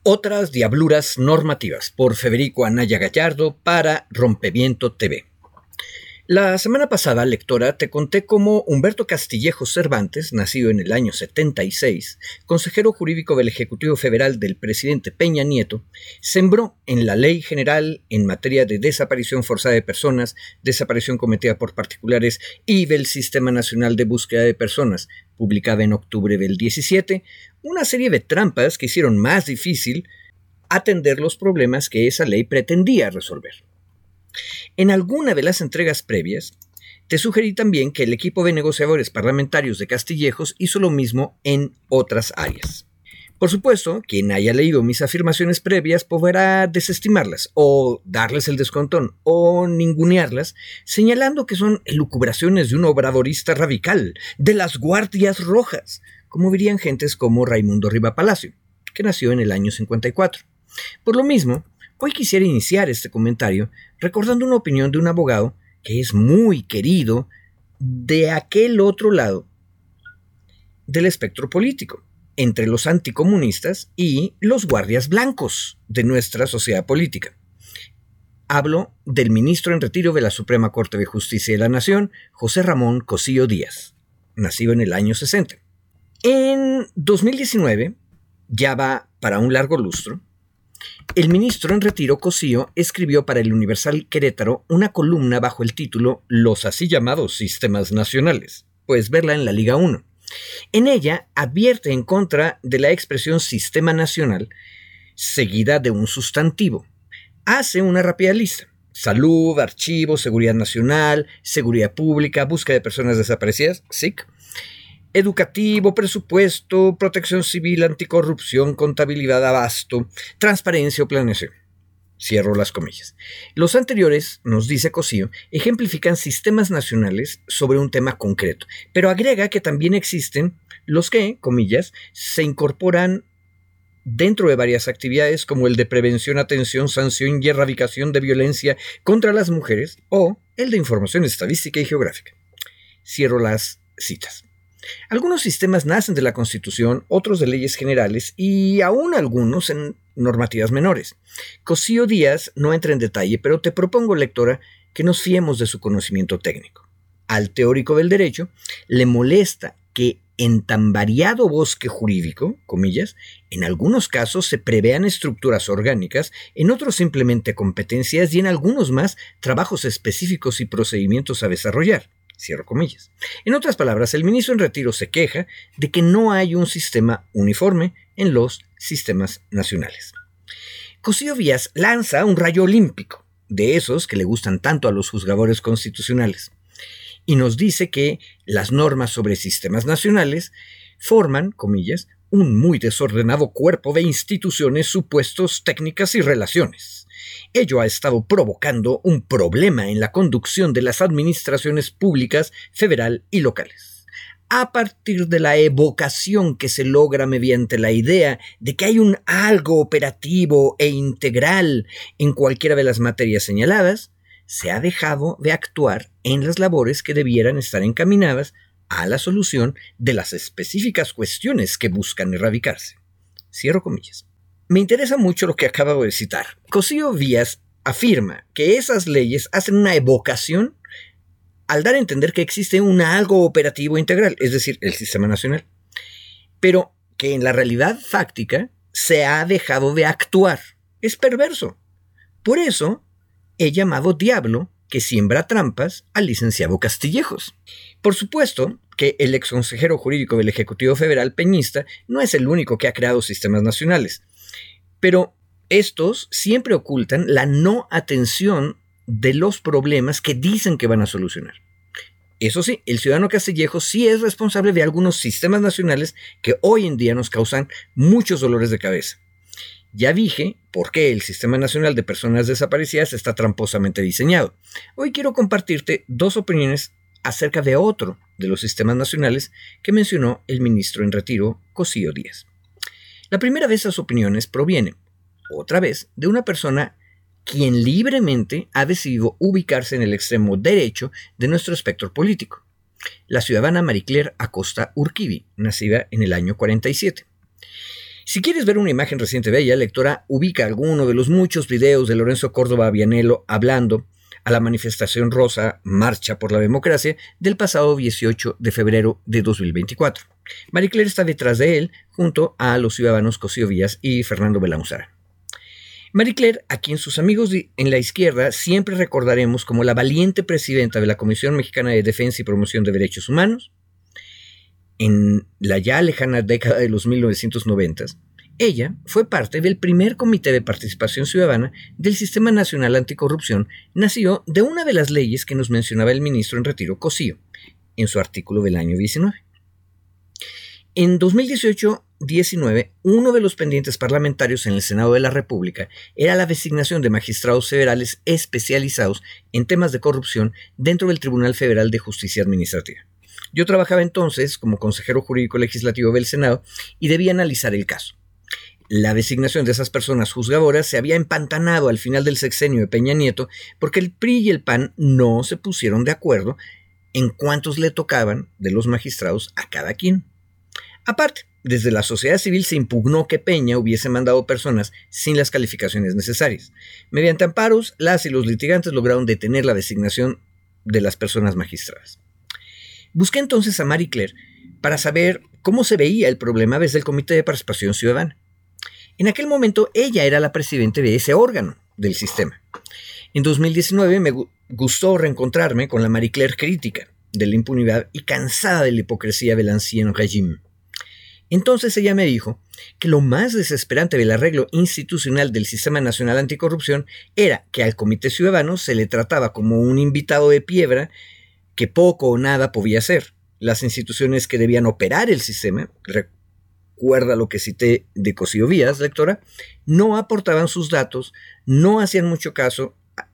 Otras diabluras normativas, por Federico Anaya Gallardo para Rompeviento TV. La semana pasada, lectora, te conté cómo Humberto Castillejos Cervantes, nacido en el año 76, consejero jurídico del Ejecutivo Federal del presidente Peña Nieto, sembró en la Ley General en materia de desaparición forzada de personas, desaparición cometida por particulares y del Sistema Nacional de Búsqueda de Personas, publicada en octubre del 17, una serie de trampas que hicieron más difícil atender los problemas que esa ley pretendía resolver. En alguna de las entregas previas, te sugerí también que el equipo de negociadores parlamentarios de Castillejos hizo lo mismo en otras áreas. Por supuesto, quien haya leído mis afirmaciones previas podrá desestimarlas, o darles el descontón, o ningunearlas, señalando que son elucubraciones de un obradorista radical, de las Guardias Rojas, como dirían gentes como Raimundo Riva Palacio, que nació en el año 54. Por lo mismo, hoy quisiera iniciar este comentario recordando una opinión de un abogado que es muy querido de aquel otro lado del espectro político, entre los anticomunistas y los guardias blancos de nuestra sociedad política. Hablo del ministro en retiro de la Suprema Corte de Justicia de la Nación, José Ramón Cosío Díaz, nacido en el año 60. En 2019, ya va para un largo lustro, el ministro en retiro Cosío escribió para el Universal Querétaro una columna bajo el título Los así llamados sistemas nacionales. Puedes verla en la Liga 1. En ella advierte en contra de la expresión sistema nacional seguida de un sustantivo. Hace una rápida lista: salud, archivos, seguridad nacional, seguridad pública, búsqueda de personas desaparecidas, SIC, educativo, presupuesto, protección civil, anticorrupción, contabilidad, abasto, transparencia o planeación. Cierro las comillas. Los anteriores, nos dice Cosío, ejemplifican sistemas nacionales sobre un tema concreto, pero agrega que también existen los que, comillas, se incorporan dentro de varias actividades como el de prevención, atención, sanción y erradicación de violencia contra las mujeres o el de información estadística y geográfica. Cierro las citas. Algunos sistemas nacen de la Constitución, otros de leyes generales y aún algunos en normativas menores. Cosío Díaz no entra en detalle, pero te propongo, lectora, que nos fiemos de su conocimiento técnico. Al teórico del derecho le molesta que en tan variado bosque jurídico, comillas, en algunos casos se prevean estructuras orgánicas, en otros simplemente competencias y en algunos más trabajos específicos y procedimientos a desarrollar. Cierro comillas. En otras palabras, el ministro en retiro se queja de que no hay un sistema uniforme en los sistemas nacionales. Cosío Díaz lanza un rayo olímpico, de esos que le gustan tanto a los juzgadores constitucionales, y nos dice que las normas sobre sistemas nacionales forman, comillas, un muy desordenado cuerpo de instituciones, supuestos, técnicas y relaciones. Ello ha estado provocando un problema en la conducción de las administraciones públicas federal y locales. A partir de la evocación que se logra mediante la idea de que hay un algo operativo e integral en cualquiera de las materias señaladas, se ha dejado de actuar en las labores que debieran estar encaminadas a la solución de las específicas cuestiones que buscan erradicarse. Cierro comillas. Me interesa mucho lo que acabo de citar. Cosío Díaz afirma que esas leyes hacen una evocación al dar a entender que existe un algo operativo integral, es decir, el sistema nacional, pero que en la realidad fáctica se ha dejado de actuar. Es perverso. Por eso he llamado diablo que siembra trampas al licenciado Castillejos. Por supuesto que el exconsejero jurídico del Ejecutivo Federal peñista no es el único que ha creado sistemas nacionales, pero estos siempre ocultan la no atención de los problemas que dicen que van a solucionar. Eso sí, el ciudadano Castillejos sí es responsable de algunos sistemas nacionales que hoy en día nos causan muchos dolores de cabeza. Ya dije por qué el Sistema Nacional de Personas Desaparecidas está tramposamente diseñado. Hoy quiero compartirte dos opiniones acerca de otro de los sistemas nacionales que mencionó el ministro en retiro, Cosío Díaz. La primera de esas opiniones proviene, otra vez, de una persona quien libremente ha decidido ubicarse en el extremo derecho de nuestro espectro político, la ciudadana Marie Claire Acosta Urquidi, nacida en el año 47. Si quieres ver una imagen reciente de ella, lectora, ubica alguno de los muchos videos de Lorenzo Córdoba Vianello hablando a la manifestación rosa Marcha por la Democracia del pasado 18 de febrero de 2024. Marie Claire está detrás de él, junto a los ciudadanos Cosío Villas y Fernando Belanzara. Marie Claire, a quien sus amigos en la izquierda siempre recordaremos como la valiente presidenta de la Comisión Mexicana de Defensa y Promoción de Derechos Humanos, en la ya lejana década de los 1990, ella fue parte del primer Comité de Participación Ciudadana del Sistema Nacional Anticorrupción, nacido de una de las leyes que nos mencionaba el ministro en retiro Cosío, en su artículo del año 19. En 2018-19, uno de los pendientes parlamentarios en el Senado de la República era la designación de magistrados federales especializados en temas de corrupción dentro del Tribunal Federal de Justicia Administrativa. Yo trabajaba entonces como consejero jurídico legislativo del Senado y debía analizar el caso. La designación de esas personas juzgadoras se había empantanado al final del sexenio de Peña Nieto porque el PRI y el PAN no se pusieron de acuerdo en cuántos le tocaban de los magistrados a cada quien. Aparte, desde la sociedad civil se impugnó que Peña hubiese mandado personas sin las calificaciones necesarias. Mediante amparos, las y los litigantes lograron detener la designación de las personas magistradas. Busqué entonces a Marie Claire para saber cómo se veía el problema desde el Comité de Participación Ciudadana. En aquel momento ella era la presidenta de ese órgano del sistema. En 2019 me gustó reencontrarme con la Marie Claire crítica de la impunidad y cansada de la hipocresía del ancien régime. Entonces ella me dijo que lo más desesperante del arreglo institucional del Sistema Nacional Anticorrupción era que al Comité Ciudadano se le trataba como un invitado de piedra que poco o nada podía hacer. Las instituciones que debían operar el sistema, recuerda lo que cité de Cosío Villas, lectora, no aportaban sus datos, no hacían mucho caso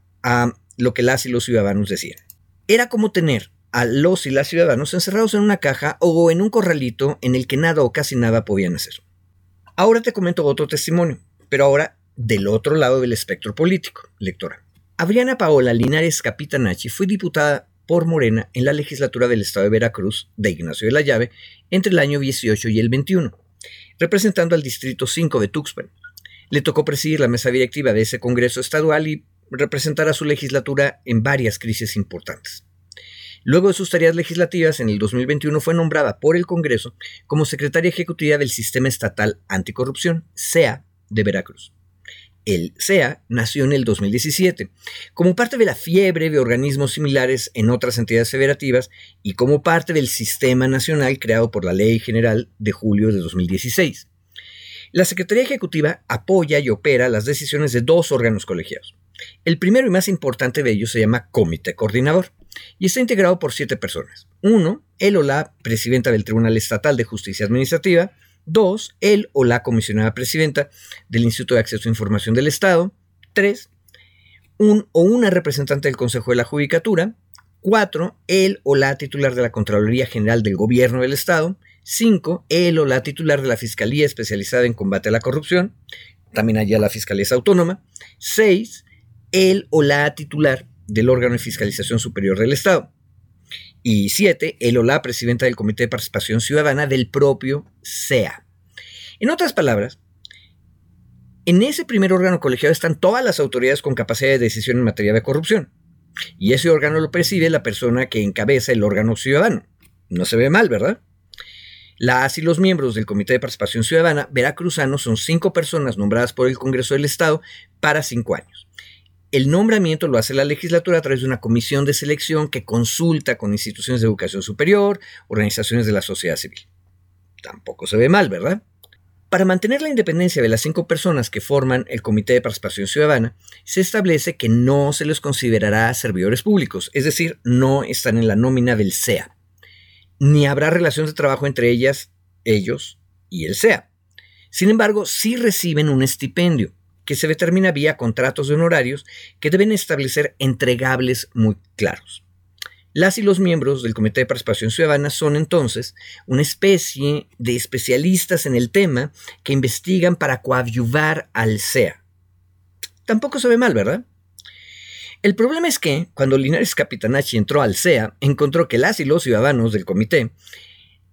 a lo que las y los ciudadanos decían. Era como tener a los y las ciudadanos encerrados en una caja o en un corralito en el que nada o casi nada podían hacer. Ahora te comento otro testimonio, pero ahora del otro lado del espectro político, lectora. Adriana Paola Linares Capitanachi fue diputada por Morena en la legislatura del estado de Veracruz de Ignacio de la Llave entre el año 18 y el 21, representando al distrito 5 de Tuxpan. Le tocó presidir la mesa directiva de ese congreso estadual y representar a su legislatura en varias crisis importantes. Luego de sus tareas legislativas, en el 2021 fue nombrada por el Congreso como secretaria ejecutiva del Sistema Estatal Anticorrupción, SEA, de Veracruz. El SEA nació en el 2017, como parte de la fiebre de organismos similares en otras entidades federativas y como parte del Sistema Nacional creado por la Ley General de julio de 2016. La Secretaría Ejecutiva apoya y opera las decisiones de dos órganos colegiados. El primero y más importante de ellos se llama Comité Coordinador y está integrado por 7 personas. 1, el o la presidenta del Tribunal Estatal de Justicia Administrativa. 2, el o la comisionada presidenta del Instituto de Acceso a Información del Estado. 3, un o una representante del Consejo de la Judicatura. 4, el o la titular de la Contraloría General del Gobierno del Estado. 5, el o la titular de la Fiscalía Especializada en Combate a la Corrupción. También allá la Fiscalía es autónoma. 6, el o la titular del órgano de fiscalización superior del Estado. Y 7, el o la presidenta del Comité de Participación Ciudadana del propio SEA. En otras palabras, en ese primer órgano colegiado están todas las autoridades con capacidad de decisión en materia de corrupción. Y ese órgano lo preside la persona que encabeza el órgano ciudadano. No se ve mal, ¿verdad? Las y los miembros del Comité de Participación Ciudadana veracruzanos son 5 personas nombradas por el Congreso del Estado para 5 años. El nombramiento lo hace la legislatura a través de una comisión de selección que consulta con instituciones de educación superior, organizaciones de la sociedad civil. Tampoco se ve mal, ¿verdad? Para mantener la independencia de las 5 personas que forman el Comité de Participación Ciudadana, se establece que no se les considerará servidores públicos, es decir, no están en la nómina del SEA, ni habrá relación de trabajo entre ellos y el SEA. Sin embargo, sí reciben un estipendio, que se determina vía contratos de honorarios que deben establecer entregables muy claros. Las y los miembros del Comité de Participación Ciudadana son entonces una especie de especialistas en el tema que investigan para coadyuvar al SEA. Tampoco se ve mal, ¿verdad? El problema es que, cuando Linares Capitanachi entró al SEA, encontró que las y los ciudadanos del comité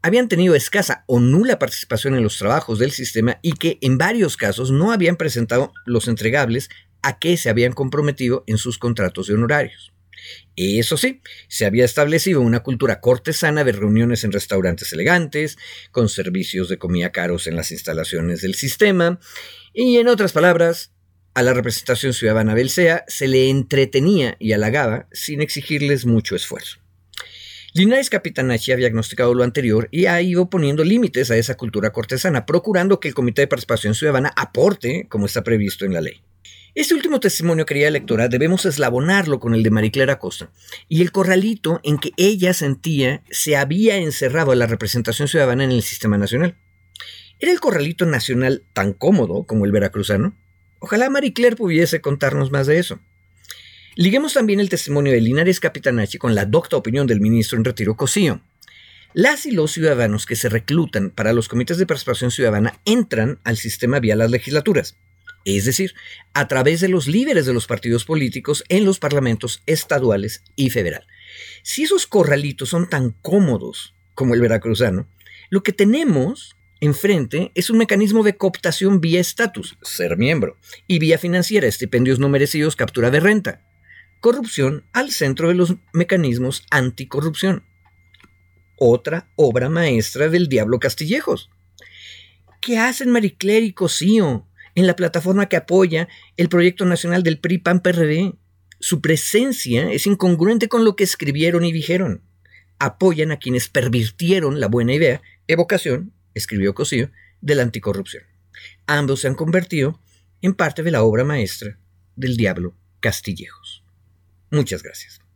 habían tenido escasa o nula participación en los trabajos del sistema y que en varios casos no habían presentado los entregables a que se habían comprometido en sus contratos de honorarios. Eso sí, se había establecido una cultura cortesana de reuniones en restaurantes elegantes, con servicios de comida caros en las instalaciones del sistema, y en otras palabras, a la representación ciudadana del SEA se le entretenía y halagaba sin exigirles mucho esfuerzo. Linares Capitanacci ha diagnosticado lo anterior y ha ido poniendo límites a esa cultura cortesana, procurando que el Comité de Participación Ciudadana aporte como está previsto en la ley. Este último testimonio, querida lectora, debemos eslabonarlo con el de Maricler Acosta y el corralito en que ella sentía se había encerrado a la representación ciudadana en el sistema nacional. ¿Era el corralito nacional tan cómodo como el veracruzano? Ojalá Maricler pudiese contarnos más de eso. Liguemos también el testimonio de Linares Capitanacci con la docta opinión del ministro en retiro Cosío. Las y los ciudadanos que se reclutan para los comités de participación ciudadana entran al sistema vía las legislaturas, es decir, a través de los líderes de los partidos políticos en los parlamentos estaduales y federal. Si esos corralitos son tan cómodos como el veracruzano, lo que tenemos enfrente es un mecanismo de cooptación vía estatus, ser miembro, y vía financiera, estipendios no merecidos, captura de renta. Corrupción al centro de los mecanismos anticorrupción. Otra obra maestra del diablo Castillejos. ¿Qué hacen Maricler y Cosío en la plataforma que apoya el proyecto nacional del PRI-PAN-PRD? Su presencia es incongruente con lo que escribieron y dijeron. Apoyan a quienes pervirtieron la buena idea, evocación, escribió Cosío, de la anticorrupción. Ambos se han convertido en parte de la obra maestra del diablo Castillejos. Muchas gracias.